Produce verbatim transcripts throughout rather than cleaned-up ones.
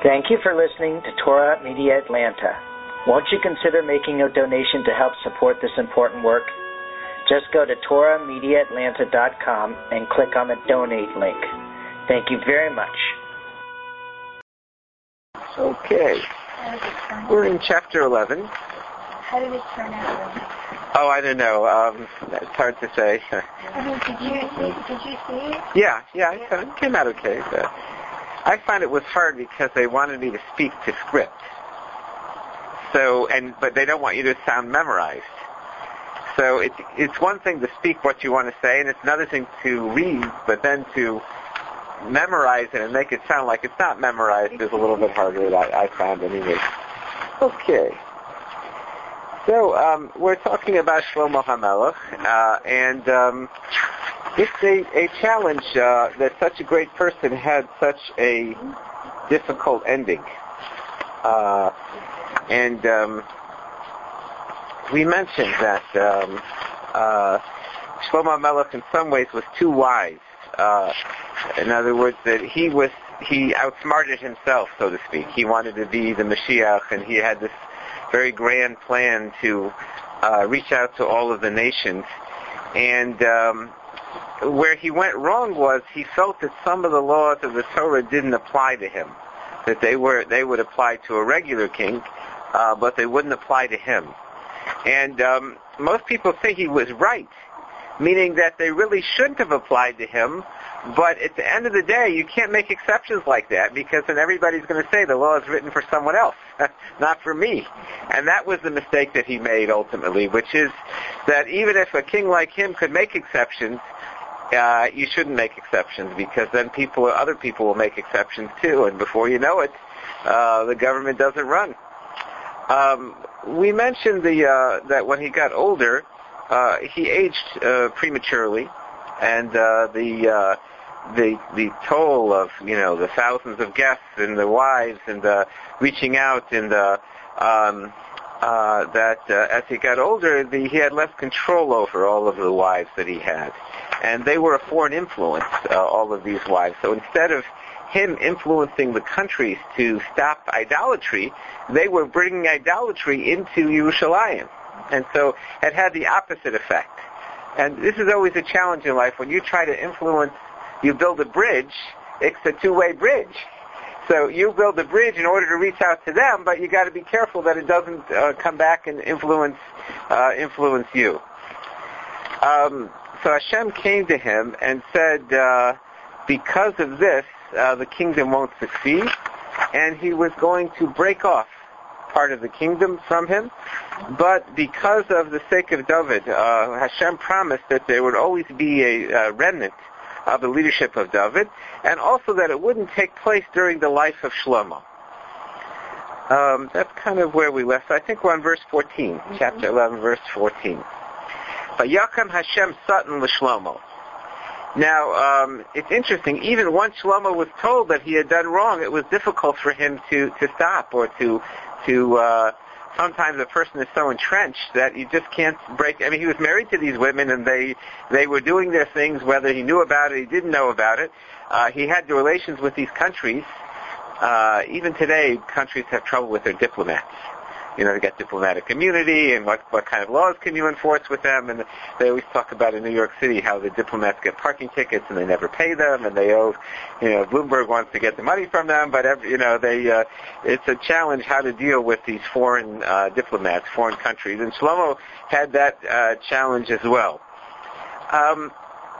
Thank you for listening to Torah Media Atlanta. Won't you consider making a donation to help support this important work? Just go to torah media atlanta dot com and click on the donate link. Thank you very much. Okay. We're in chapter eleven. How did it turn out? Oh, I don't know. Um, it's hard to say. I mean, did you see, did you see it? Yeah, yeah, it came out okay. But I find it was hard because they wanted me to speak to script. So, and but they don't want you to sound memorized. So it's it's one thing to speak what you want to say, and it's another thing to read, but then to memorize it and make it sound like it's not memorized is a little bit harder, I, I found anyway. Okay. So um, we're talking about Shlomo HaMelech, uh, and um, it's a, a challenge uh, that such a great person had such a difficult ending. Uh, and um, we mentioned that um, uh, Shlomo HaMelech in some ways was too wise. Uh, in other words, that he was he outsmarted himself, so to speak. He wanted to be the Mashiach, and he had this very grand plan to uh, reach out to all of the nations. And um, where he went wrong was he felt that some of the laws of the Torah didn't apply to him, that they were they would apply to a regular king, uh, but they wouldn't apply to him. And um, most people say he was right, meaning that they really shouldn't have applied to him. But at the end of the day, you can't make exceptions like that, because then everybody's going to say the law is written for someone else, not for me. And that was the mistake that he made ultimately, which is that even if a king like him could make exceptions, uh, you shouldn't make exceptions, because then people, other people will make exceptions too, and before you know it, uh, the government doesn't run. Um, we mentioned the uh, that when he got older, uh, he aged uh, prematurely, and uh, the uh, the the toll of you know the thousands of guests and the wives and the reaching out and the um, uh, that uh, as he got older, the, he had less control over all of the wives that he had, and they were a foreign influence, uh, all of these wives. So instead of him influencing the countries to stop idolatry, they were bringing idolatry into Yerushalayim, and so it had the opposite effect. And this is always a challenge in life. When you try to influence, you build a bridge, it's a two-way bridge. So you build a bridge in order to reach out to them, but you got to be careful that it doesn't uh, come back and influence uh, influence you. Um, so Hashem came to him and said, uh, because of this, uh, the kingdom won't succeed, and he was going to break off part of the kingdom from him. But because of the sake of David, uh, Hashem promised that there would always be a uh, remnant of the leadership of David, and also that it wouldn't take place during the life of Shlomo. Um, that's kind of where we left. I think we're on verse fourteen, mm-hmm. chapter eleven, verse fourteen. Vayakam Hashem Satan l'Shlomo. Now, um, it's interesting. Even once Shlomo was told that he had done wrong, it was difficult for him to, to stop or to to. Uh, sometimes a person is so entrenched that you just can't break. I mean, he was married to these women, and they they were doing their things, whether he knew about it or he didn't know about it. Uh, he had the relations with these countries. Uh, even today, countries have trouble with their diplomats. You know, to get diplomatic immunity, and what what kind of laws can you enforce with them? And they always talk about in New York City how the diplomats get parking tickets and they never pay them, and they owe, you know, Bloomberg wants to get the money from them, but every, you know, they uh, it's a challenge how to deal with these foreign uh, diplomats, foreign countries. And Shlomo had that uh, challenge as well. Um,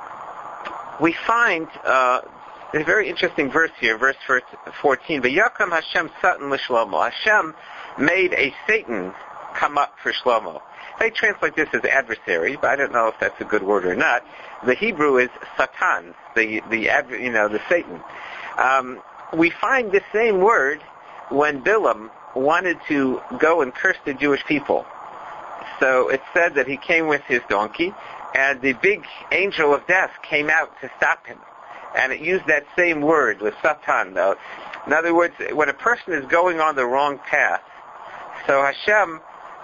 we find uh, a very interesting verse here, verse fourteen. V'yakam Hashem Satan l'Shlomo. Hashem made a Satan come up for Shlomo. They translate this as adversary, but I don't know if that's a good word or not. The Hebrew is Satan, the the you know the Satan. Um, we find this same word when Bilam wanted to go and curse the Jewish people. So it said that he came with his donkey, and the big angel of death came out to stop him. And it used that same word with Satan. Uh, in other words, when a person is going on the wrong path, so Hashem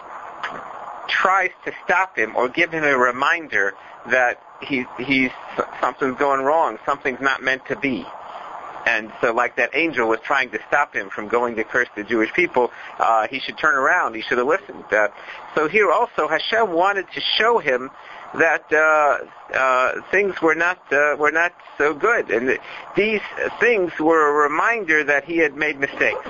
tries to stop him or give him a reminder that he, he's something's going wrong, something's not meant to be. And so like that angel was trying to stop him from going to curse the Jewish people, uh, he should turn around. He should have listened. Uh, so here also Hashem wanted to show him that uh, uh, things were not uh, were not so good. And th- these things were a reminder that he had made mistakes.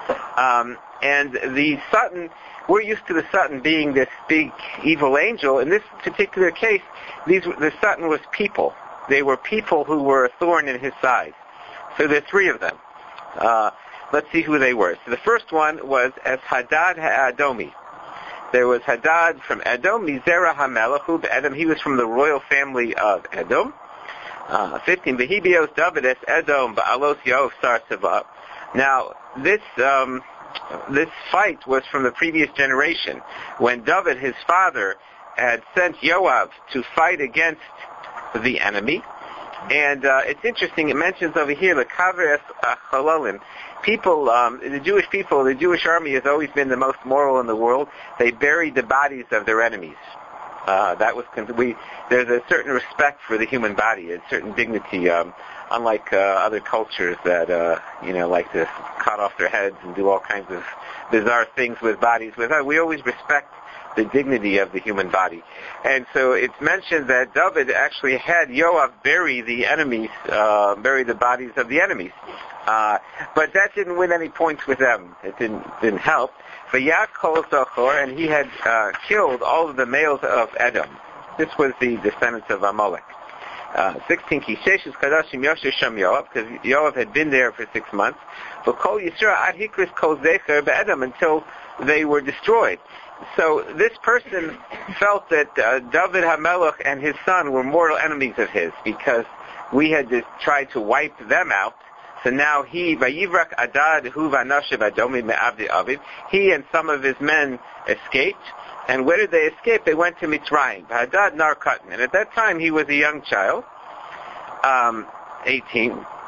Um, and the Satan, we're used to the Satan being this big evil angel. In this particular case, these the Satan was people. They were people who were a thorn in his side. So there are three of them. Uh, let's see who they were. So the first one was as Hadad HaAdomi. There was Hadad from Edom, Mizera HaMelech Edom. He was from the royal family of Edom. Uh, fifteen, Behibios David es Edom Ba'alos Yoav Sar Tzava. Now, this um, this fight was from the previous generation, when David, his father, had sent Yoav to fight against the enemy. And uh, it's interesting, it mentions over here, the Kaver Chalalim. People, um, the Jewish people, the Jewish army has always been the most moral in the world. They buried the bodies of their enemies. Uh, that was, we, there's a certain respect for the human body, a certain dignity, um, unlike uh, other cultures that, uh, you know, like to cut off their heads and do all kinds of bizarre things with bodies. With us, we always respect the dignity of the human body. And so it's mentioned that David actually had Yoav bury the enemies, uh, bury the bodies of the enemies. Uh, but that didn't win any points with them. It didn't didn't help. Vayat kol Zochor, and he had uh, killed all of the males of Edom. This was the descendants of Amalek. Uh, sixteen, Kishesh is Kadashim Yosher Sham Yoav, because Yoav had been there for six months. But Kol Yisra Ad Hikris Kol Zecher Be'edom, until they were destroyed. So this person felt that uh, David HaMelech and his son were mortal enemies of his, because we had to try to wipe them out. So now he, Vayivrak Adad Hu Vanashev Adomi Me'avdi Aviv, he and some of his men escaped. And where did they escape? They went to Mitzrayim. Hadad Nar Katan. And at that time he was a young child, um, eighteen.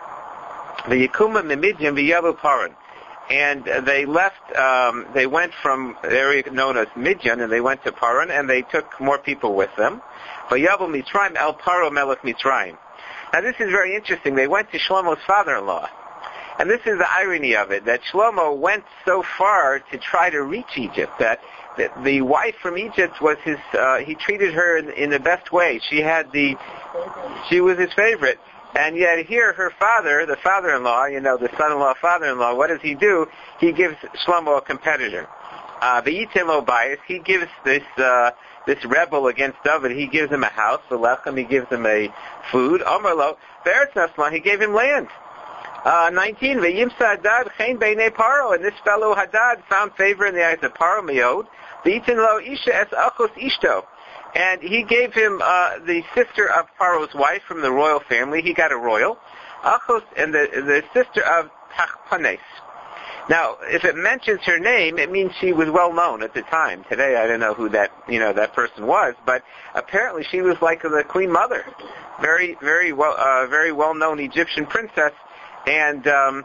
V'yikuma Mimidyan V'yavu Paran. And they left, um, they went from the area known as Midian, and they went to Paran, and they took more people with them. V'yavu Mitzrayim El Paro Melech Mitzrayim. Now this is very interesting. They went to Shlomo's father-in-law. And this is the irony of it, that Shlomo went so far to try to reach Egypt, that, that the wife from Egypt was his, uh, he treated her in, in the best way. She had the, she was his favorite. And yet here, her father, the father-in-law, you know, the son-in-law, father-in-law, what does he do? He gives Shlomo a competitor. Uh, the Yitin Lo Bias, he gives this, uh, this rebel against David, he gives him a house, the Lechem, he gives him a food. Omer Lo, Be'eretz Naslan, he gave him land. Uh, nineteen, V'yimsa Hadad Chen Beinei Paro, and this fellow Hadad found favor in the eyes of Paro Meod. V'yitin Lo Isha Es Achos Ishto. And he gave him uh, the sister of Paro's wife from the royal family. He got a royal. Achos, and the, the sister of Tachpanes. Now, if it mentions her name, it means she was well known at the time. Today, I don't know who that, you know, that person was, but apparently she was like the Queen Mother, very, very well, uh, very well-known Egyptian princess, and um,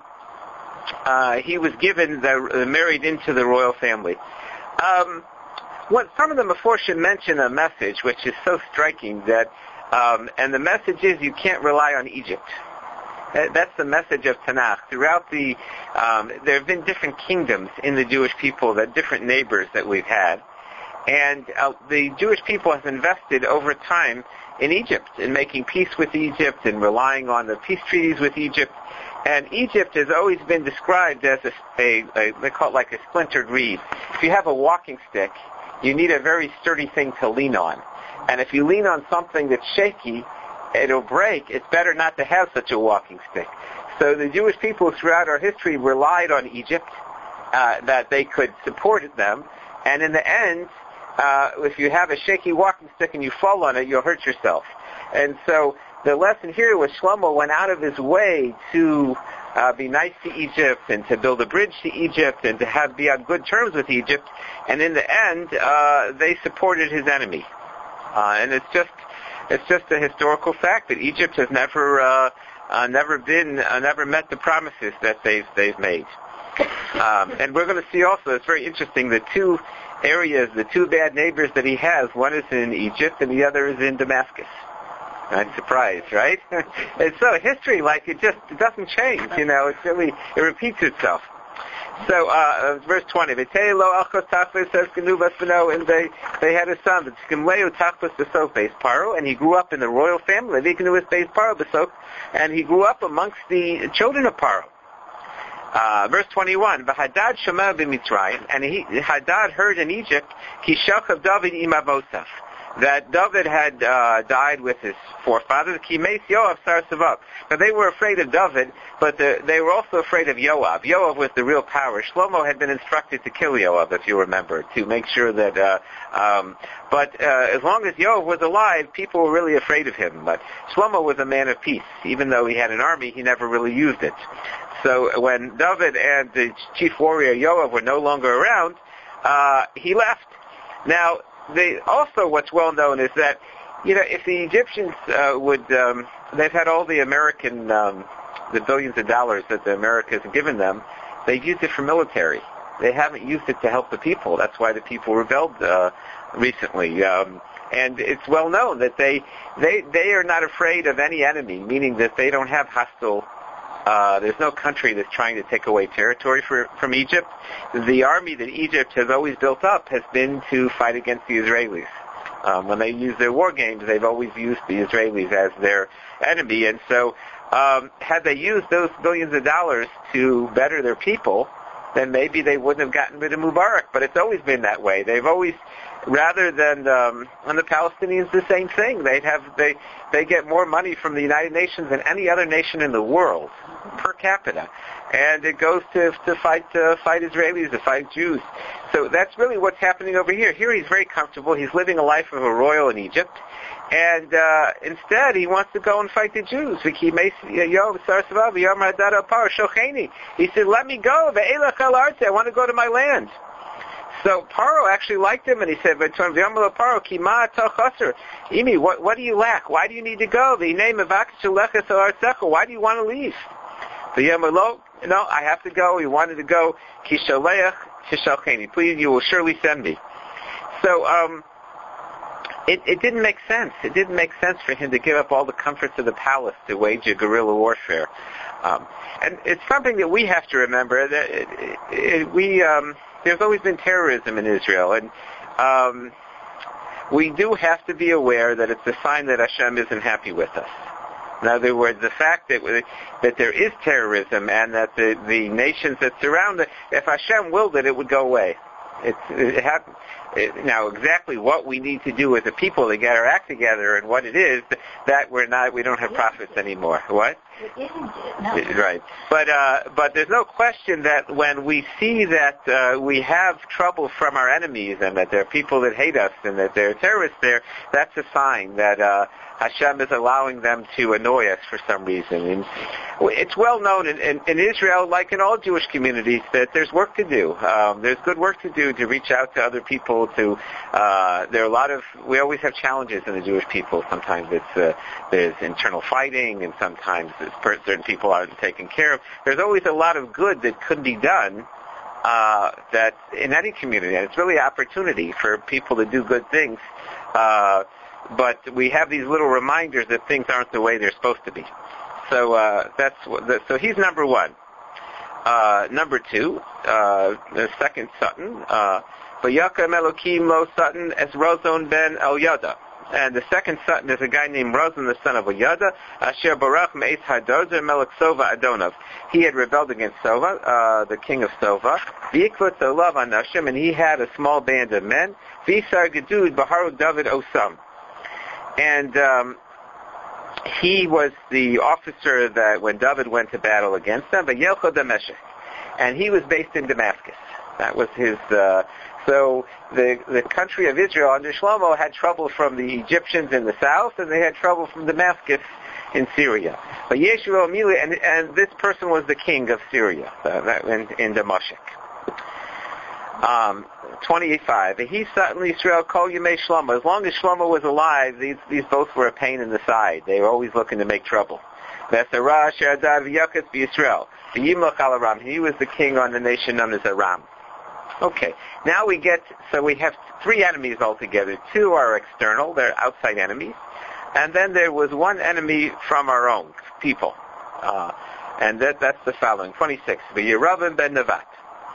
uh, he was given the uh, married into the royal family. Um, what some of the Meforshim mention a message which is so striking that, um, and the message is you can't rely on Egypt. That's the message of Tanakh. Throughout the, um, there have been different kingdoms in the Jewish people, that different neighbors that we've had. And uh, the Jewish people have invested over time in Egypt, in making peace with Egypt and relying on the peace treaties with Egypt. And Egypt has always been described as a, a, a they call it like a splintered reed. If you have a walking stick, you need a very sturdy thing to lean on. And if you lean on something that's shaky, it'll break. It's better not to have such a walking stick. So the Jewish people throughout our history relied on Egypt, uh, that they could support them. And in the end, uh, if you have a shaky walking stick and you fall on it, you'll hurt yourself. And so the lesson here was Shlomo went out of his way to uh, be nice to Egypt and to build a bridge to Egypt and to have be on good terms with Egypt. And in the end, uh, they supported his enemy. Uh, and it's just It's just a historical fact that Egypt has never, uh, uh, never been, uh, never met the promises that they've they've made. Um, and we're going to see also, it's very interesting, the two areas, the two bad neighbors that he has. One is in Egypt, and the other is in Damascus. I'm surprised, right? And so history, like, it just it doesn't change, you know. It's really, it repeats itself. So, uh, verse twenty, and they, they had a son, and he grew up in the royal family, and he grew up amongst the children of Paro. Uh, verse twenty-one, Hadad Shema b'Mitzrayim, and he, Hadad heard in Egypt, Kishachav David imavosaf, that David had uh, died with his forefathers, Kimes Yoav Sar Savav. Now they were afraid of David, but the, they were also afraid of Yoav. Yoav was the real power. Shlomo had been instructed to kill Yoav, if you remember, to make sure that, uh, um, but uh, as long as Yoav was alive, people were really afraid of him. But Shlomo was a man of peace. Even though he had an army, he never really used it. So when David and the chief warrior Yoav were no longer around, uh, he left. Now, they, also what's well known is that, you know, if the Egyptians uh, would, um, they've had all the American, um, the billions of dollars that the Americans have given them, they've used it for military. They haven't used it to help the people. That's why the people rebelled uh, recently. Um, and it's well known that they, they, they are not afraid of any enemy, meaning that they don't have hostile Uh, there's no country that's trying to take away territory for, from Egypt. The army that Egypt has always built up has been to fight against the Israelis. Um, when they use their war games, they've always used the Israelis as their enemy. And so um, had they used those billions of dollars to better their people, then maybe they wouldn't have gotten rid of Mubarak. But it's always been that way. They've always, rather than um, and the Palestinians, the same thing. They have they they get more money from the United Nations than any other nation in the world per capita, and it goes to to fight to fight Israelis, to fight Jews. So that's really what's happening over here. Here he's very comfortable. He's living a life of a royal in Egypt, and uh, instead he wants to go and fight the Jews. He said, "Let me go. I want to go to my land." So Paro actually liked him, and he said, Imi, what, what do you lack? Why do you need to go? Why do you want to leave? No, I have to go. He wanted to go. Please, you will surely send me. So um, it, it didn't make sense. It didn't make sense for him to give up all the comforts of the palace to wage a guerrilla warfare. Um, and it's something that we have to remember, that it, it, it, we... Um, There's always been terrorism in Israel, and um, we do have to be aware that it's a sign that Hashem isn't happy with us. In other words, the fact that that there is terrorism and that the, the nations that surround it, if Hashem willed it, it would go away. It's, it happened. It, now, exactly what we need to do as a people to get our act together and what it is, that we're not, we don't have prophets anymore. What? No. Right. But uh, but there's no question that when we see that uh, we have trouble from our enemies and that there are people that hate us and that there are terrorists there, that's a sign that uh, Hashem is allowing them to annoy us for some reason. And it's well known in, in, in Israel, like in all Jewish communities, that there's work to do. Um, there's good work to do to reach out to other people. To uh, there are a lot of we always have challenges in the Jewish people. Sometimes it's uh, there's internal fighting, and sometimes it's certain people aren't taken care of. There's always a lot of good that could be done uh, that in any community, and it's really an opportunity for people to do good things. Uh, but we have these little reminders that things aren't the way they're supposed to be. So uh, that's what the, so he's number one. Uh, number two, uh, the second Sutton, uh, Vayakam Elokim Lo Sutton es Rozon ben Elyada. And the second Sutton is a guy named Rozon, the son of Elyada, Asher Barach Me'es Hadozer Melech Sova Adonov. He had rebelled against Sova, uh, the king of Sova. V'ikvot Olav Anashim, and he had a small band of men. V'isar Gedud Baharuk David Osam. And um, he was the officer that when David went to battle against them, Vayelcha Dameshech. And he was based in Damascus. That was his... Uh, So the the country of Israel under Shlomo had trouble from the Egyptians in the south, and they had trouble from Damascus in Syria. But Yeshua Amili, and, and this person was the king of Syria uh, in, in Damascus. Um, twenty-five. He certainly Israel called Yemei Shlomo. As long as Shlomo was alive, these these both were a pain in the side. They were always looking to make trouble. Vesarah Sheradad V'Yakas B'Yisrael. V'Yimlach Al Aram. He was the king on the nation known as Aram. Okay, now we get, so we have three enemies altogether. Two are external, they're outside enemies. And then there was one enemy from our own people. Uh, and that, that's the following, twenty-six. Yeravim ben Nevat.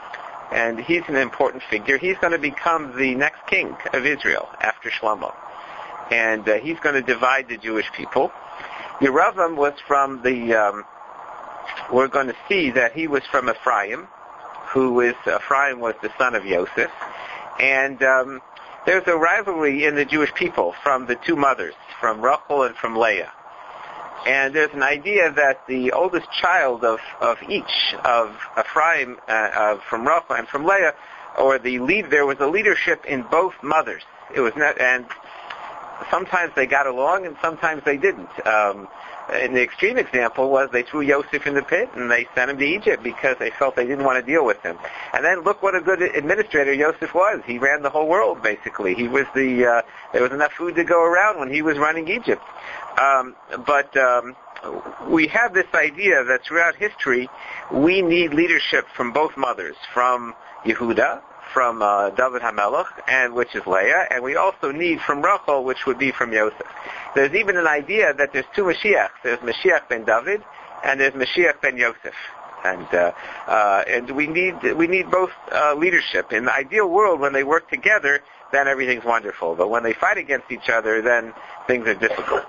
And he's an important figure. He's going to become the next king of Israel after Shlomo. And uh, he's going to divide the Jewish people. Yeravim was from the, um, we're going to see that he was from Ephraim, who is, Ephraim was the son of Yosef. And um, there's a rivalry in the Jewish people from the two mothers, from Rachel and from Leah. And there's an idea that the oldest child of, of each, of Ephraim, uh, uh, from Rachel and from Leah, or the lead, there was a leadership in both mothers. It was not, and sometimes they got along and sometimes they didn't. Um, and the extreme example was they threw Yosef in the pit and they sent him to Egypt because they felt they didn't want to deal with him. And then look what a good administrator Yosef was. He ran the whole world, basically. He was the, uh, there was enough food to go around when he was running Egypt. Um, but um, we have this idea that throughout history we need leadership from both mothers, from Yehuda, from uh, David HaMelech, and which is Leah, and we also need from Rachel, which would be from Yosef. There's even an idea that there's two Mashiachs. There's Mashiach ben David, and there's Mashiach ben Yosef. And uh, uh, and we need we need both uh, leadership. In the ideal world, when they work together, then everything's wonderful. But when they fight against each other, then things are difficult.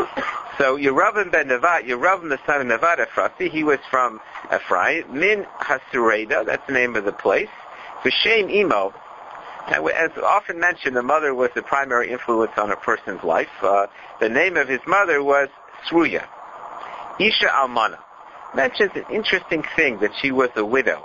So Yeravim ben Nevat, Yeravim the son of Nevat Ephrasi, he was from Ephraim, Min Hasureda, that's the name of the place. V'shem Imo, as often mentioned, the mother was the primary influence on a person's life. Uh, the name of his mother was Sruya. Isha Almana mentions an interesting thing, that she was a widow.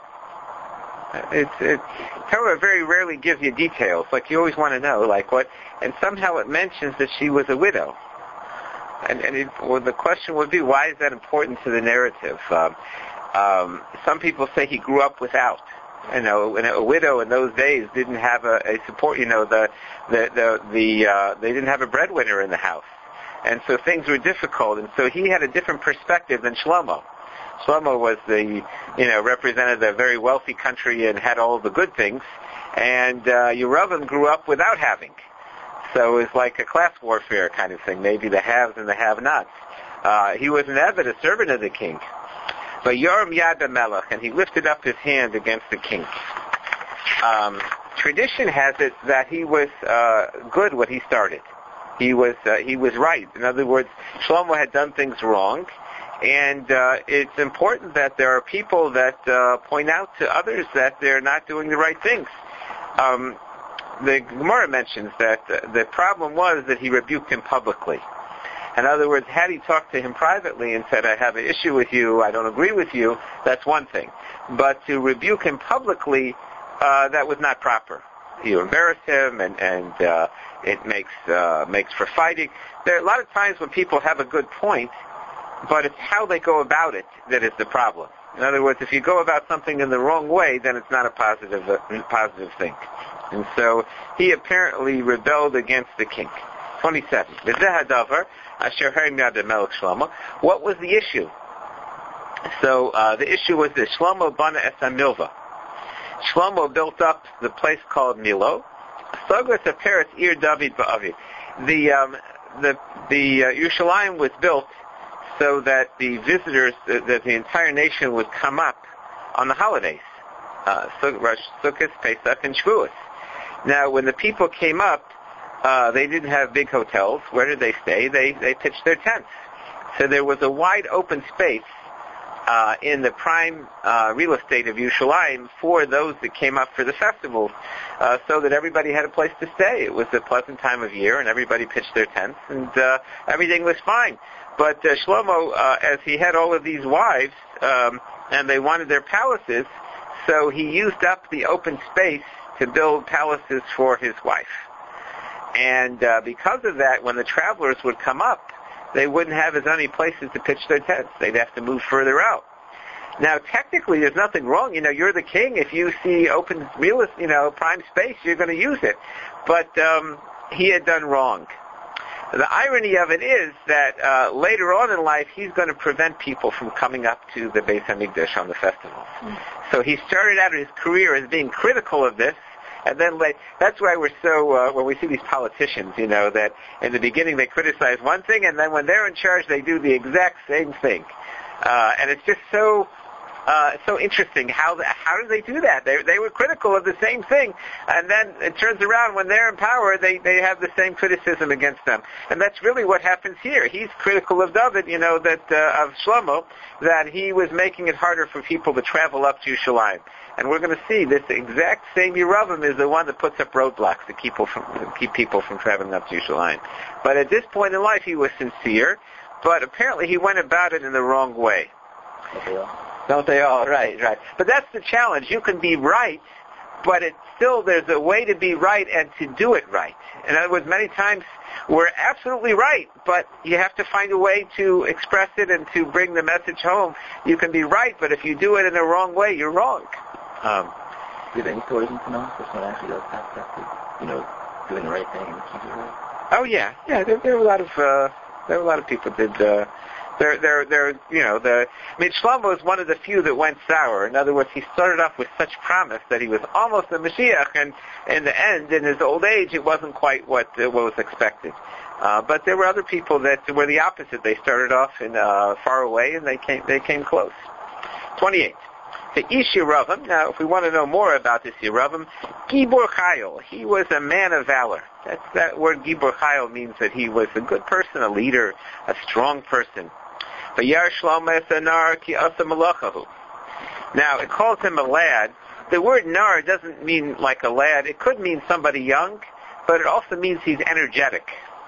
It's, it's, Torah very rarely gives you details. Like, you always want to know, like what, and somehow it mentions that she was a widow. And, and it, well, the question would be, why is that important to the narrative? Um, um, some people say he grew up without. You know, a widow in those days didn't have a, a support. You know, the the the, the uh, they didn't have a breadwinner in the house, and so things were difficult. And so he had a different perspective than Shlomo. Shlomo was the, you know, represented a very wealthy country and had all the good things, and uh, Yeravim grew up without having. So it was like a class warfare kind of thing, maybe the haves and the have-nots. Uh, he was an Eved, a servant of the king. But Yoram Yad Melech, and he lifted up his hand against the king. Um, tradition has it that he was uh, good what he started. He was uh, he was right. In other words, Shlomo had done things wrong, and uh, it's important that there are people that uh, point out to others that they're not doing the right things. Um, the Gemara mentions that uh, the problem was that he rebuked him publicly. In other words, had he talked to him privately and said, I have an issue with you, I don't agree with you, that's one thing. But to rebuke him publicly, uh, that was not proper. You embarrass him, and, and uh, it makes uh, makes for fighting. There are a lot of times when people have a good point, but it's how they go about it that is the problem. In other words, if you go about something in the wrong way, then it's not a positive uh, positive thing. And so he apparently rebelled against the king. twenty-seven. What was the issue? So uh, the issue was this. Shlomo bana es Milva. Shlomo built up the place called Milo. Sogras aperes ir David ba'avi. The um, the the uh, Yerushalayim was built so that the visitors, uh, that the entire nation would come up on the holidays, uh, Rosh Sukkot, Pesach, and Shavuos. Now, when the people came up, Uh, they didn't have big hotels. Where did they stay? They they pitched their tents. So there was a wide open space uh, in the prime uh, real estate of Yerushalayim for those that came up for the festivals, uh, so that everybody had a place to stay. It was a pleasant time of year, and everybody pitched their tents, and uh, everything was fine. But uh, Shlomo, uh, as he had all of these wives, um, and they wanted their palaces, so he used up the open space to build palaces for his wife. And uh, because of that, when the travelers would come up, they wouldn't have as many places to pitch their tents. They'd have to move further out. Now, technically, there's nothing wrong. You know, you're the king. If you see open, real, you know, prime space, you're going to use it. But um, he had done wrong. The irony of it is that uh, later on in life, he's going to prevent people from coming up to the Beis Hamikdash on the festivals. Mm. So he started out his career as being critical of this, And then like, that's why we're so, uh, when we see these politicians, you know, that in the beginning they criticize one thing, and then when they're in charge they do the exact same thing. Uh, and it's just so, uh, so interesting how the, how do they do that? They they were critical of the same thing, and then it turns around when they're in power, they they have the same criticism against them. And that's really what happens here. He's critical of David, you know, that uh, of Shlomo, that he was making it harder for people to travel up to Yerushalayim. And we're going to see this exact same Yeravam is the one that puts up roadblocks to keep people from, to keep people from traveling up to Yerushalayim. But at this point in life, he was sincere, but apparently he went about it in the wrong way. Okay. Don't they all? Right, right. But that's the challenge. You can be right, but it's still, there's a way to be right and to do it right. In other words, many times we're absolutely right, but you have to find a way to express it and to bring the message home. You can be right, but if you do it in the wrong way, you're wrong. Um, Do you have any stories in Tanakh where someone actually does have that, you know, doing the right thing and keeping it right? Oh yeah, yeah. There, there were a lot of uh, there were a lot of people that did. Uh, There, there, there. You know, the. I mean, Shlomo is one of the few that went sour. In other words, he started off with such promise that he was almost the Mashiach, and in the end, in his old age, it wasn't quite what uh, what was expected. Uh, but there were other people that were the opposite. They started off in uh, far away, and they came they came close. twenty-eight. The Ish Yeravam. Now, if we want to know more about this Yeravam, Gibor Chayil. He was a man of valor. That's, that word Gibor Chayil means that he was a good person, a leader, a strong person. Vayar Shlomo es anar ki asa malachahu. Now, it calls him a lad. The word nar doesn't mean like a lad. It could mean somebody young, but it also means he's energetic.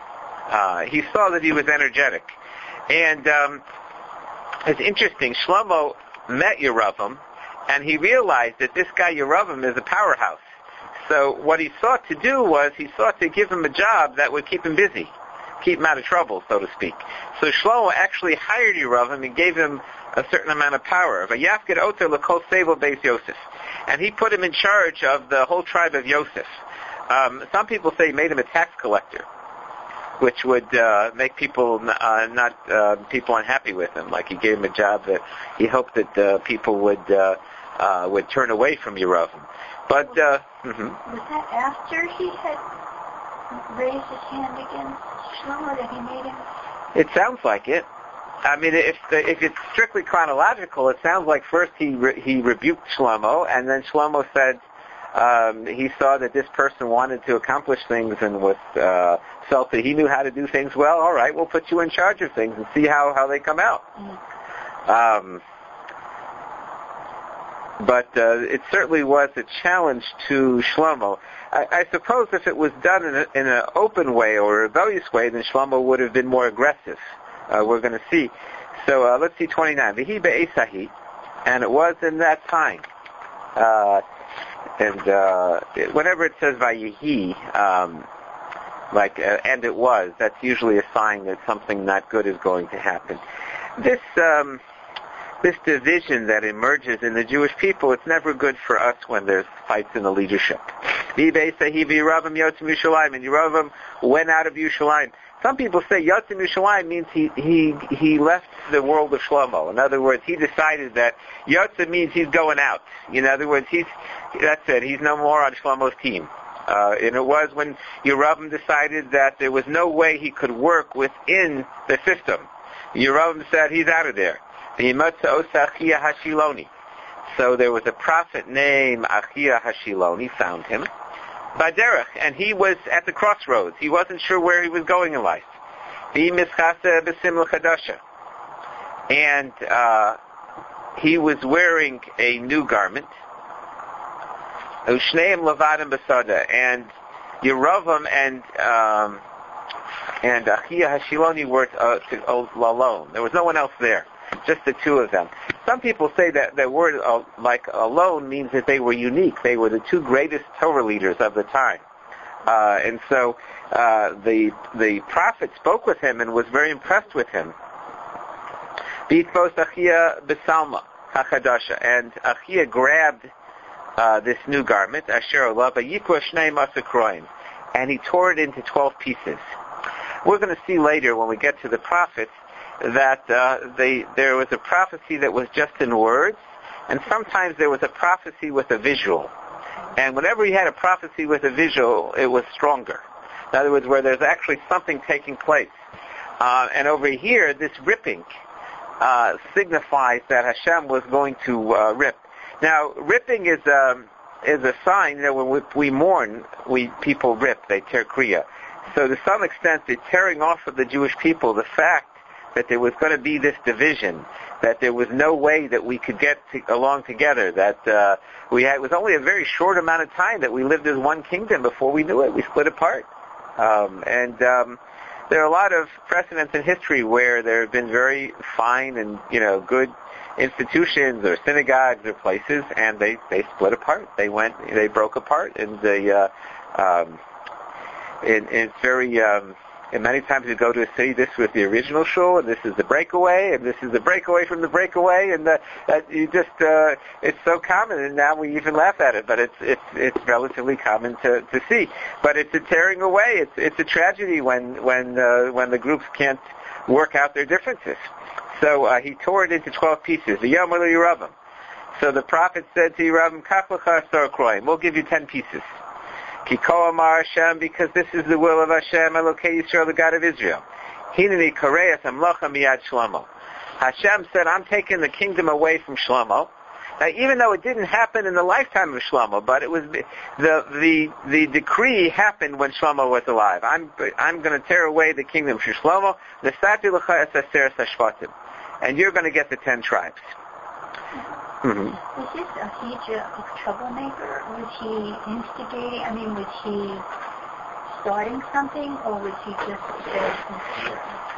Uh, he saw that he was energetic. And um, it's interesting. Shlomo met Yeravam, and he realized that this guy Yeravam is a powerhouse. So what he sought to do was he sought to give him a job that would keep him busy, keep him out of trouble, so to speak. So Shlomo actually hired Yeravam and gave him a certain amount of power. Vayafkid oter l'kol sevel beis Yosef. And he put him in charge of the whole tribe of Yosef. Um, some people say he made him a tax collector, which would uh, make people uh, not uh, people unhappy with him. Like he gave him a job that he hoped that uh, people would uh, uh, would turn away from Yeravam. But uh, mm-hmm. Was that after he had raised his hand against Shlomo that he made him? It sounds like it. I mean, if the, if it's strictly chronological, it sounds like first he re, he rebuked Shlomo, and then Shlomo said um, he saw that this person wanted to accomplish things and was uh, felt that he knew how to do things well. All right, we'll put you in charge of things and see how, how they come out. Mm-hmm. Um, but uh, it certainly was a challenge to Shlomo. I, I suppose if it was done in, a, in an open way or a rebellious way, then Shlomo would have been more aggressive. Uh, we're going to see. So uh, let's see twenty-nine. V'hi be'esahi, and it was in that time. Uh, and uh, it, whenever it says vayihi, um, like uh, and it was, that's usually a sign that something not good is going to happen. This um, this division that emerges in the Jewish people, it's never good for us when there's fights in the leadership. V'hi be'esahi v'Yeravam yotzim Yerushalayim, and Yeravam went out of Yerushalayim. Some people say Yotzim Yerushalayim means he, he he left the world of Shlomo. In other words, he decided that Yotzim means he's going out. In other words, he's that's it. He's no more on Shlomo's team. Uh, and it was when Yeravam decided that there was no way he could work within the system. Yeravam said he's out of there. So there was a prophet named Achia Hashiloni, found him. Baderech, and he was at the crossroads. He wasn't sure where he was going in life. And uh, he was wearing a new garment. And Yeravam and um, and Achia Hashiloni were uh, alone. There was no one else there, just the two of them. Some people say that the word uh, like alone means that they were unique. They were the two greatest Torah leaders of the time. Uh, and so uh, the the prophet spoke with him and was very impressed with him. B'yitzvos Achia b'salma hachadasha, and Achia grabbed uh, this new garment, Asher Olav, Yikra Shnei Masakroim, and he tore it into twelve pieces. We're going to see later when we get to the prophets that uh, they, there was a prophecy that was just in words, and sometimes there was a prophecy with a visual. And whenever he had a prophecy with a visual, it was stronger. In other words, where there's actually something taking place. Uh, and over here, this ripping uh, signifies that Hashem was going to uh, rip. Now, ripping is um, is a sign. You know, when we, we mourn, we people rip. They tear kriya. So to some extent, the tearing off of the Jewish people, the fact that there was going to be this division, that there was no way that we could get to, along together, that uh, we had, it was only a very short amount of time that we lived as one kingdom. Before we knew it, we split apart. Um, and um, there are a lot of precedents in history where there have been very fine and, you know, good institutions or synagogues or places, and they, they split apart. They went, they broke apart, and they, uh, um, and, and it's very, um, and many times you go to a city, this was the original shul, and this is the breakaway, and this is the breakaway from the breakaway, and the, uh, you just, uh, it's so common, and now we even laugh at it, but it's, it's, it's relatively common to, to see. But it's a tearing away. It's, it's a tragedy when, when, uh, when the groups can't work out their differences. So, uh, he tore it into twelve pieces. V'yomer lo Yeravim. So the prophet said to Yeravim, Kach lecha asar kroim. We'll give you ten pieces. Ki ko amar Hashem, because this is the will of Hashem, Elokei Yisrael, the God of Israel. Hineni kareis hamlacha miyad Shlomo. Hashem said, I'm taking the kingdom away from Shlomo. Now, even though it didn't happen in the lifetime of Shlomo, but it was the the the decree happened when Shlomo was alive. I'm I'm going to tear away the kingdom from Shlomo. Nesati lecha es aseres hashvatim, and you're going to get the ten tribes. Mm-hmm. Was this Ahijah a troublemaker? Was he instigating? I mean, was he starting something, or was he just very sincere?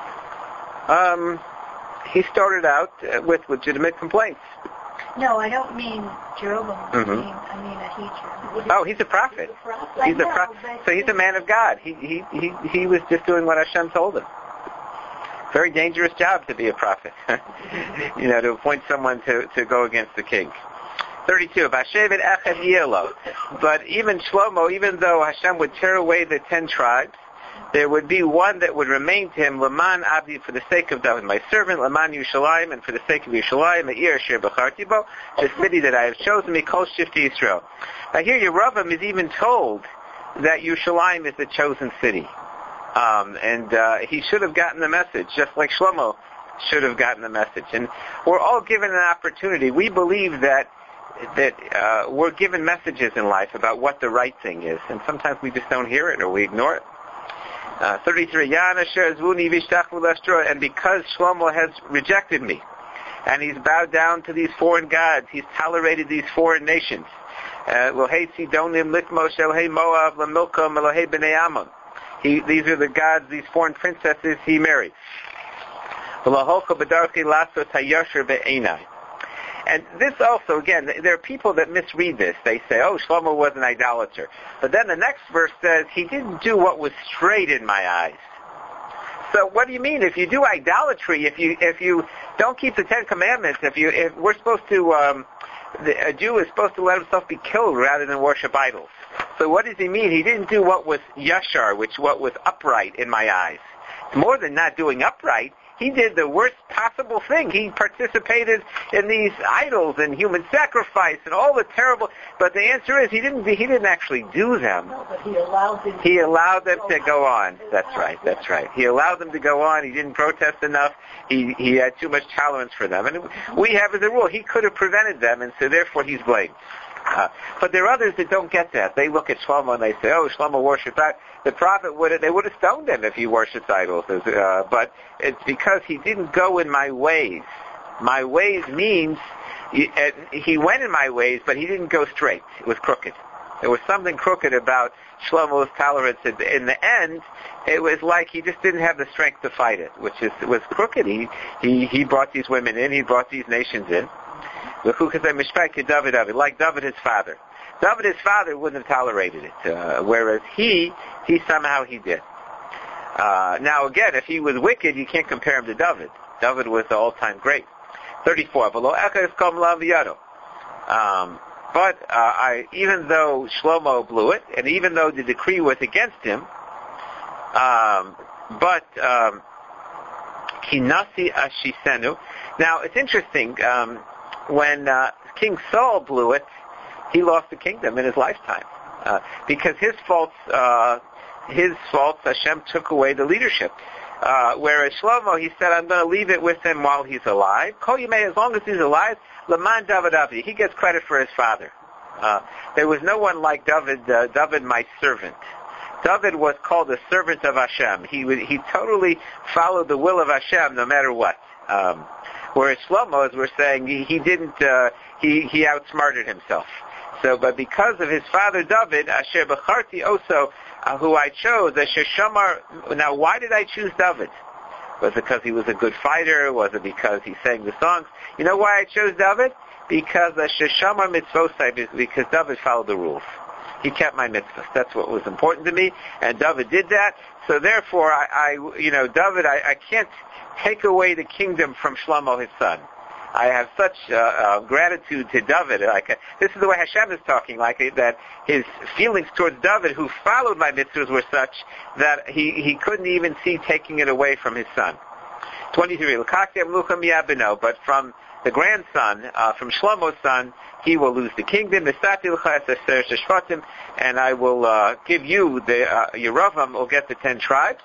Um, he started out uh, with legitimate complaints. No, I don't mean Jeroboam. Mm-hmm. I mean, I mean Ahijah. Oh, he's a prophet. He's a prophet. He's a prophet. So he's a man of God. He he he he was just doing what Hashem told him. Very dangerous job to be a prophet. You know, to appoint someone to, to go against the king. thirty-two. Vashevet echad yelo. But even Shlomo, even though Hashem would tear away the ten tribes, there would be one that would remain to him, Laman Abdi, for the sake of David, my servant, Laman Yushalayim, and for the sake of Yushalayim, Me'ir Asher B'charti Bo, the city that I have chosen, Mikol Shifti Yisrael. Now here Yeravim is even told that Yushalayim is the chosen city. Um, and uh, he should have gotten the message, just like Shlomo should have gotten the message. And we're all given an opportunity. We believe that that uh, we're given messages in life about what the right thing is, and sometimes we just don't hear it or we ignore it. Uh, thirty-three, and because Shlomo has rejected me, and he's bowed down to these foreign gods, he's tolerated these foreign nations. Uh, He, these are the gods, these foreign princesses he married. And this also, again, there are people that misread this. They say, oh, Shlomo was an idolater. But then the next verse says, he didn't do what was straight in my eyes. So what do you mean? If you do idolatry, if you if you don't keep the Ten Commandments, if you if we're supposed to, um, the, a Jew is supposed to let himself be killed rather than worship idols. So what does he mean? He didn't do what was yashar, which what was upright in my eyes. It's more than not doing upright. He did the worst possible thing. He participated in these idols and human sacrifice and all the terrible. But the answer is he didn't. He didn't actually do them. No, but he allowed them. He allowed them to go on. That's right. That's right. He allowed them to go on. He didn't protest enough. He he had too much tolerance for them. And we have as a rule, he could have prevented them, and so therefore he's blamed. Uh, but there are others that don't get that. They look at Shlomo and they say, "Oh, Shlomo worshipped idols." The prophet would have, they would have stoned him if he worshipped idols. Uh, but it's because he didn't go in my ways. My ways means he, uh, he went in my ways, but he didn't go straight. It was crooked. There was something crooked about Shlomo's tolerance. In the end, it was like he just didn't have the strength to fight it, which is was crooked. He he he brought these women in. He brought these nations in. Like David, his father. David, his father, wouldn't have tolerated it, uh, whereas he, he somehow he did. Uh, now again, if he was wicked, you can't compare him to David. David was the all-time great. thirty-four. Um, but uh, I, even though Shlomo blew it, and even though the decree was against him, um, but um, Kinasi Ashisenu. Now it's interesting. Um, When uh, King Saul blew it, he lost the kingdom in his lifetime. Uh, because his faults, uh, his faults, Hashem took away the leadership. Uh, whereas Shlomo, he said, I'm going to leave it with him while he's alive. Kol Yimei, as long as he's alive, Laman David Avdi, he gets credit for his father. Uh, there was no one like David, uh, David, my servant. David was called the servant of Hashem. He would, he totally followed the will of Hashem no matter what. Um, whereas Shlomo, as we're saying, he, he didn't, uh, he, he outsmarted himself. So, but because of his father David, Asher Becharti also, uh, who I chose, Asher Shamar. Now, why did I choose David? Was it because he was a good fighter? Was it because he sang the songs? You know why I chose David? Because Asher Shamar mitzvosai, because David followed the rules. He kept my mitzvahs. That's what was important to me, and David did that. So therefore, I, I you know, David, I, I can't take away the kingdom from Shlomo, his son. I have such uh, uh, gratitude to David. Like uh, this is the way Hashem is talking, like uh, that his feelings towards David, who followed my mitzvahs, were such that he, he couldn't even see taking it away from his son. twenty-three. But from the grandson, uh, from Shlomo's son, he will lose the kingdom. And I will uh, give you the uh, Yeravam will get the ten tribes.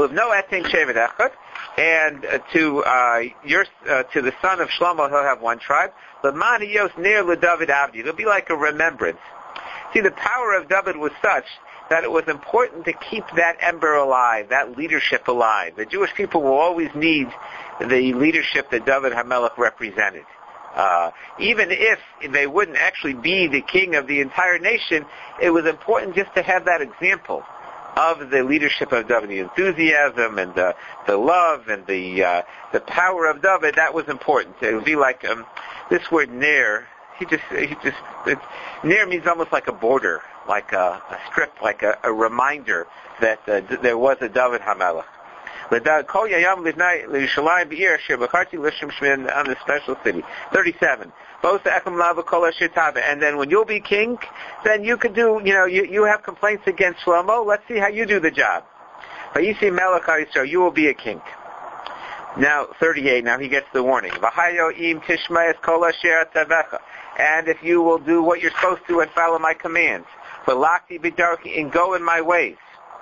And uh, to uh, your uh, to the son of Shlomo, he'll have one tribe. It'll be like a remembrance. See, the power of David was such that it was important to keep that ember alive, that leadership alive. The Jewish people will always need the leadership that David HaMelech represented. Uh, even if they wouldn't actually be the king of the entire nation, it was important just to have that example of the leadership of David, the enthusiasm and the, the love and the uh, the power of David. That was important. It would be like um, this word "ner." He just he just it, "ner" means almost like a border, like a, a strip, like a, a reminder that uh, d- there was a David HaMelech. On the special city. thirty-seven. And then when you'll be king, then you could do, you know, you, you have complaints against Shlomo. Let's see how you do the job. You will be a king. Now, thirty-eight. Now he gets the warning. And if you will do what you're supposed to and follow my commands, and go in my ways.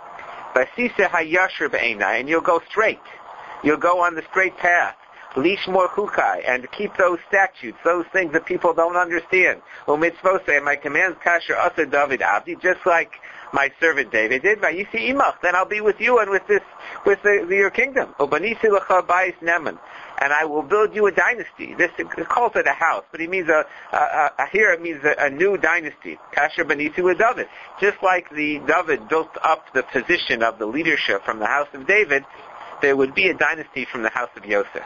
And you'll go straight. You'll go on the straight path. Lishmor chukai, and keep those statutes, those things that people don't understand. Umitzvosei, my commands, kasher asa David abdi, just like my servant David did. Vayisi imach, then I'll be with you and with this, with the, the, your kingdom. Ubanisi lecha bayis neman, and I will build you a dynasty. This it calls it a house, but it means a, a, a here it means a, a new dynasty. Kasher banisi with David, just like the David built up the position of the leadership from the house of David. There would be a dynasty from the house of Yosef.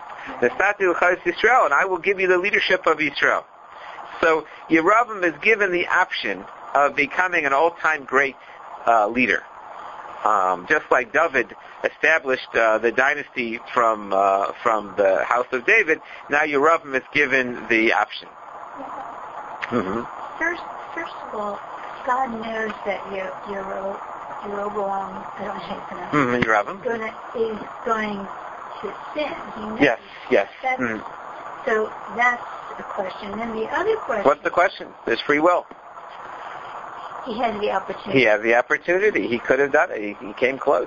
And I will give you the leadership of Israel. So Yeravam is given the option of becoming an all-time great uh, leader. Um, just like David established uh, the dynasty from uh, from the house of David, now Yeravam is given the option. Mm-hmm. First, first of all, God knows that Yeravam, Jeroboam, I don't know how you pronounce mm-hmm, it, Yeravam. Gonna, is going to sin. He knows. Yes, yes. That's, mm. So that's a question. And the other question... What's the question? There's free will. He has the opportunity. He has the opportunity. He could have done it. He, he came close.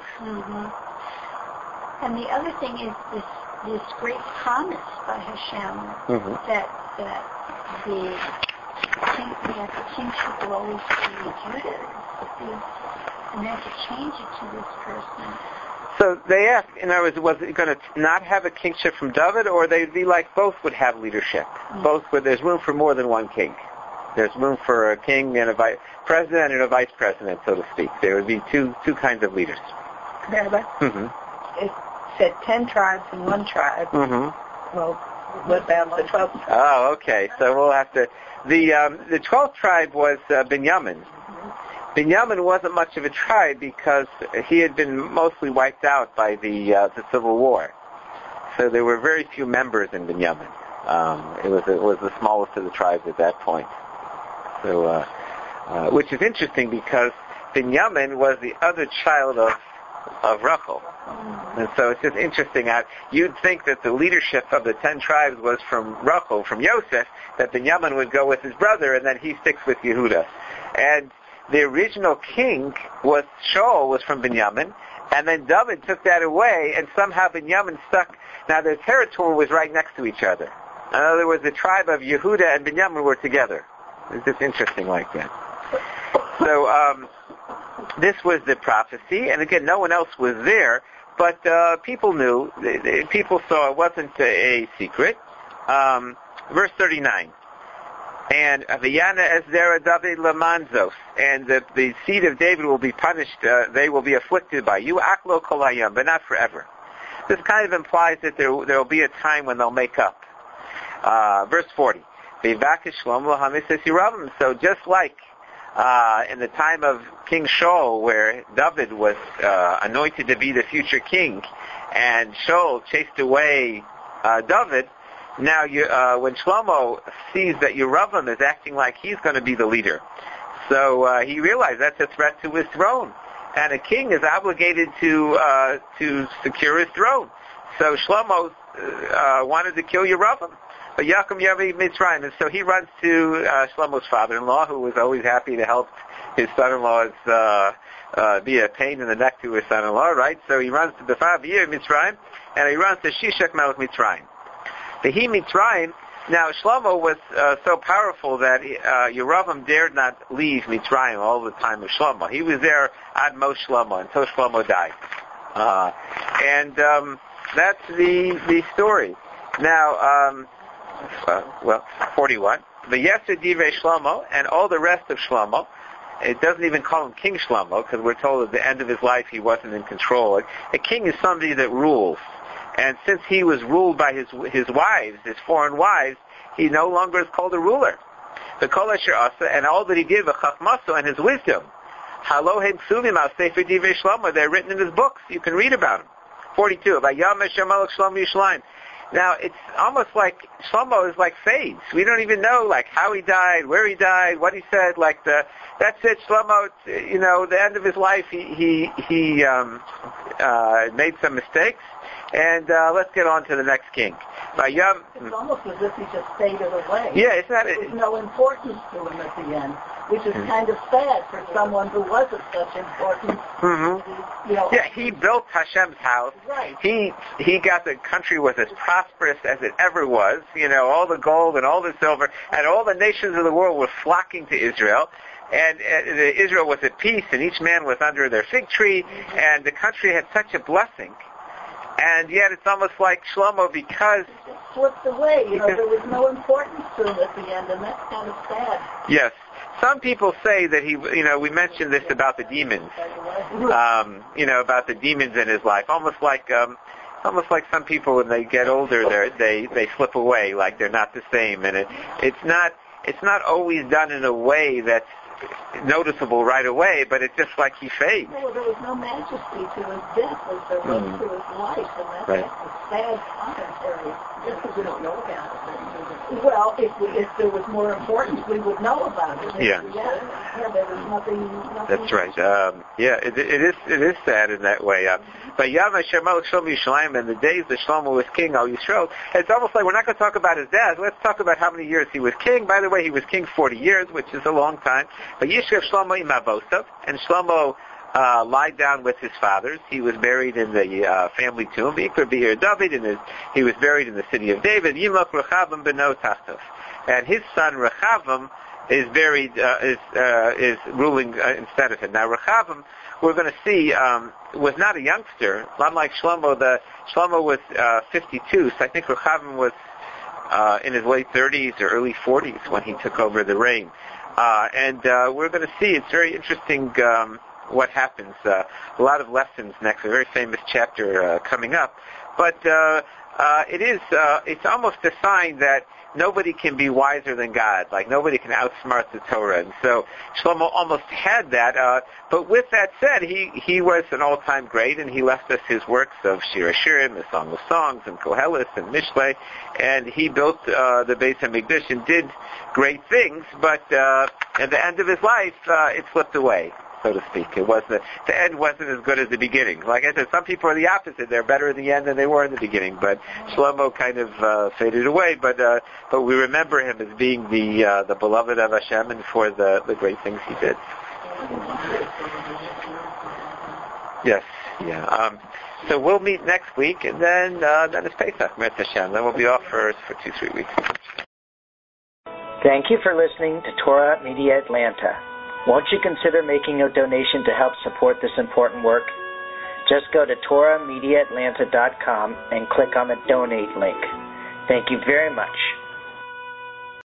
Mm-hmm. And the other thing is this this great promise by Hashem mm-hmm. that, that the, king, that the kingship will always be Judah. And then to change it to this person. So they asked, in other words, was it going to not have a kingship from David, or they'd be like both would have leadership? Mm-hmm. Both, where there's room for more than one king. There's room for a king and a vice president and a vice president, so to speak. There would be two two kinds of leaders. Rabbi, mm-hmm. It said ten tribes and one tribe. Mm-hmm. Well, what about the twelfth tribe? Oh, okay. So we'll have to. The um, the twelfth tribe was uh, Binyamin. Binyamin wasn't much of a tribe because he had been mostly wiped out by the uh, the civil war. So there were very few members in Binyamin. Um, it was it was the smallest of the tribes at that point. So, uh, uh, which is interesting because Binyamin was the other child of of Rachel. And so it's just interesting. Uh, you'd think that the leadership of the ten tribes was from Rachel, from Yosef, that Binyamin would go with his brother, and then he sticks with Yehuda. And the original king was Shaul, was from Binyamin, and then David took that away, and somehow Binyamin stuck. Now their territory was right next to each other. In other words, the tribe of Yehuda and Binyamin were together. It's just interesting like that. So um, this was the prophecy, and again, no one else was there, but uh, people knew, they, they, people saw it wasn't a, a secret. Um, verse thirty-nine. And Aviyana Ezdera David Lamanzos, and the, the seed of David will be punished, uh, they will be afflicted by you, Aklo Kolayam, but not forever. This kind of implies that there there will be a time when they'll make up. Uh, verse forty. So just like uh, in the time of King Shaul, where David was uh, anointed to be the future king, and Shaul chased away uh, David, now you, uh, when Shlomo sees that Yeravam is acting like he's going to be the leader, so uh, he realized that's a threat to his throne, and a king is obligated to uh, to secure his throne. So Shlomo uh, wanted to kill Yeravam. But Yaakov Yavi Mitzrayim, and so he runs to uh, Shlomo's father-in-law, who was always happy to help his son-in-law's uh, uh, be a pain in the neck to his son-in-law, right? So he runs to the father of Mitzrayim, and he runs to Shishak Melech Mitzrayim. The he Mitzrayim. Now Shlomo was uh, so powerful that uh, Yeravam dared not leave Mitzrayim all the time of Shlomo. He was there ad Mos Shlomo until Shlomo died, uh, and um, that's the the story. Now. Um, Uh, well, forty-one. The Yesed Divrei Shlomo and all the rest of Shlomo. It doesn't even call him King Shlomo because we're told at the end of his life he wasn't in control. A king is somebody that rules, and since he was ruled by his his wives, his foreign wives, he no longer is called a ruler. The Kol Asher Asa and all that he did, the Chachmaso and his wisdom. Halohem Ksuvim al Sefer Divrei Shlomo. They're written in his books. You can read about them. forty-two. Vayam Hashem Melech Shlomo Yishlayim. Now, it's almost like Shlomo is like fades. We don't even know, like, how he died, where he died, what he said, like the, that's it, Shlomo, you know, the end of his life, he, he, he, um, uh, made some mistakes, and, uh, let's get on to the next king. Vayam, it's almost as if he just faded away. Yeah, it's not, There was no importance to him at the end, which is mm-hmm. kind of sad for someone who was of such importance. Mm-hmm. You know, yeah, he built Hashem's house. Right. He he got the country was as prosperous as it ever was. You know, all the gold and all the silver, and all the nations of the world were flocking to Israel. And uh, Israel was at peace, and each man was under their fig tree, and the country had such a blessing. And yet it's almost like Shlomo, because... It just slipped away. You know, there was no importance to him at the end, and that's kind of sad. Yes. Some people say that he, you know, we mentioned this about the demons, um, you know, about the demons in his life. Almost like, um, almost like some people when they get older, they they slip away, like they're not the same. And it, it's not, it's not always done in a way that's noticeable right away, but it's just like he fades. Well, there was no majesty to his death as there was mm. to his life, and that's, right. that's a sad commentary. Just because we don't know about it. Well, if we, if there was more importance, we would know about it. Yeah. Yeah, yeah there was nothing. nothing That's right. Um, yeah, it, it is it is sad in that way. Uh, but Yam Hashem Melech Shlomo Yishlayim, and the days that Shlomo was king, Al Yisrael, it's almost like we're not going to talk about his death. Let's talk about how many years he was king. By the way, he was king forty years, which is a long time. But Yishev Shlomo im Avosav, and Shlomo uh, lied down with his fathers. He was buried in the uh, family tomb. Ikra B'ir David, and his, he was buried in the city of David. Yimlach Rechavam beno Tachtov, and his son Rechavam is buried uh, is uh, is ruling uh, instead of him. Now Rechavam, we're going to see, um, was not a youngster. Unlike Shlomo, the Shlomo was uh, fifty-two, so I think Rechavam was uh, in his late thirties or early forties when he took over the reign. Uh, and uh, we're going to see, it's very interesting um, what happens. Uh, a lot of lessons next, a very famous chapter uh, coming up. But uh, uh, it is, uh, it's almost a sign that nobody can be wiser than God. Like, nobody can outsmart the Torah. And so Shlomo almost had that. Uh, but with that said, he, he was an all-time great, and he left us his works of Shir HaShirim, the Song of Songs, and Koheles, and Mishlei. And he built uh, the Beis HaMikdash and did great things. But uh, at the end of his life, uh, it slipped away. so to speak. It wasn't the end wasn't as good as the beginning. Like I said, some people are the opposite. They're better in the end than they were in the beginning. But Shlomo kind of uh, faded away. But uh, but we remember him as being the uh, the beloved of Hashem and for the, the great things he did. Yes, yeah. Um, so we'll meet next week, and then uh, then it's Pesach, Mitzvah Hashem. Then we'll be off for for two three weeks. Thank you for listening to Torah Media Atlanta. Won't you consider making a donation to help support this important work? Just go to torah media atlanta dot com and click on the donate link. Thank you very much.